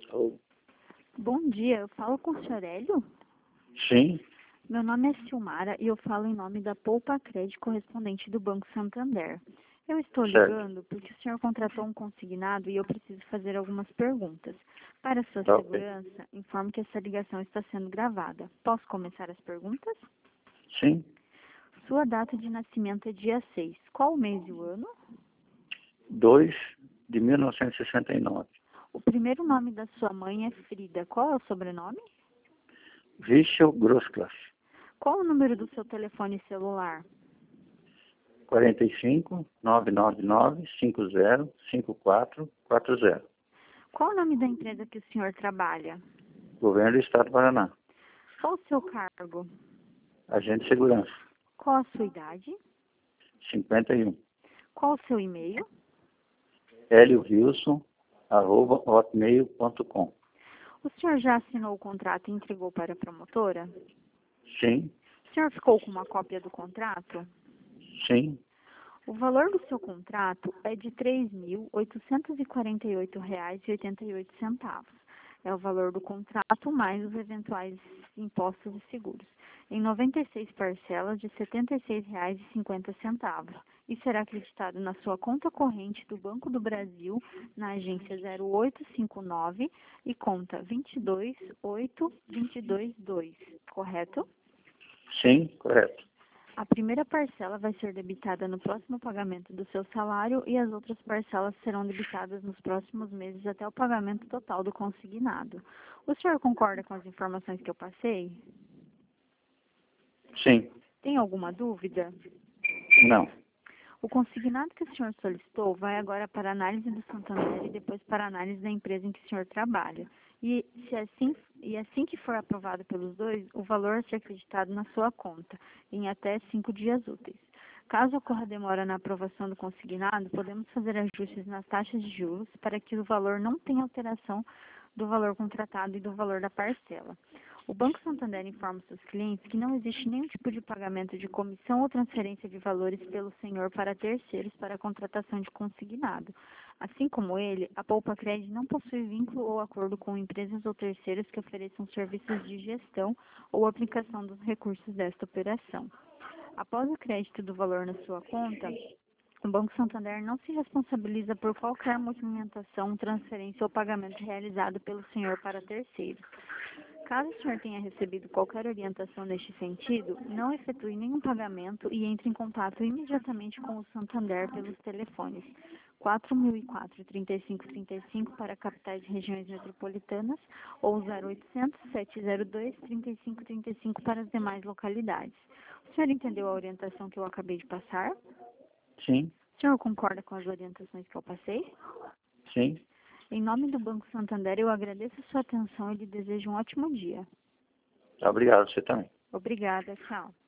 Oh, Bom dia, eu falo com o senhor Hélio? sim, Meu nome é Silmara e eu falo em nome da Poupa Crédito correspondente do Banco Santander. Eu estou certo. ligando porque o senhor contratou um consignado e eu preciso fazer algumas perguntas. Para sua Tá ok. segurança, informo que essa ligação está sendo gravada. Posso começar as perguntas? Sim, Sua data de nascimento é dia 6. Qual o mês e o ano? 2 de 1969. O primeiro nome da sua mãe é Frida. Qual é o sobrenome? Vício Grossklass. Qual o número do seu telefone celular? 45 999 50 5440. Qual o nome da empresa que o senhor trabalha? Governo do Estado do Paraná. Qual o seu cargo? Agente de segurança. Qual a sua idade? 51. Qual o seu e-mail? heliowilson@hotmail.com. O senhor já assinou o contrato e entregou para a promotora? Sim, O senhor ficou com uma cópia do contrato? sim, O valor do seu contrato é de R$ 3.848,88. É o valor do contrato mais os eventuais impostos e seguros, em 96 parcelas de R$ 76,50. E será acreditado na sua conta corrente do Banco do Brasil, na agência 0859 e conta 228222, correto? sim, correto. A primeira parcela vai ser debitada no próximo pagamento do seu salário e as outras parcelas serão debitadas nos próximos meses até o pagamento total do consignado. O senhor concorda com as informações que eu passei? Sim, Tem alguma dúvida? não. O consignado que o senhor solicitou vai agora para a análise do Santander e depois para a análise da empresa em que o senhor trabalha. E assim que for aprovado pelos dois, o valor a ser acreditado na sua conta, em até 5 dias úteis. Caso ocorra demora na aprovação do consignado, podemos fazer ajustes nas taxas de juros para que o valor não tenha alteração do valor contratado e do valor da parcela. O Banco Santander informa seus clientes que não existe nenhum tipo de pagamento de comissão ou transferência de valores pelo senhor para terceiros para a contratação de consignado. Assim como ele, a Poupa Crédito não possui vínculo ou acordo com empresas ou terceiros que ofereçam serviços de gestão ou aplicação dos recursos desta operação. Após o crédito do valor na sua conta, o Banco Santander não se responsabiliza por qualquer movimentação, transferência ou pagamento realizado pelo senhor para terceiros. Caso o senhor tenha recebido qualquer orientação neste sentido, não efetue nenhum pagamento e entre em contato imediatamente com o Santander pelos telefones 4004-3535 para capitais e regiões metropolitanas ou 0800-702-3535 para as demais localidades. O senhor entendeu a orientação que eu acabei de passar? Sim, O senhor concorda com as orientações que eu passei? sim. Em nome do Banco Santander, eu agradeço a sua atenção e lhe desejo um ótimo dia. Obrigado, você também. Obrigada, tchau.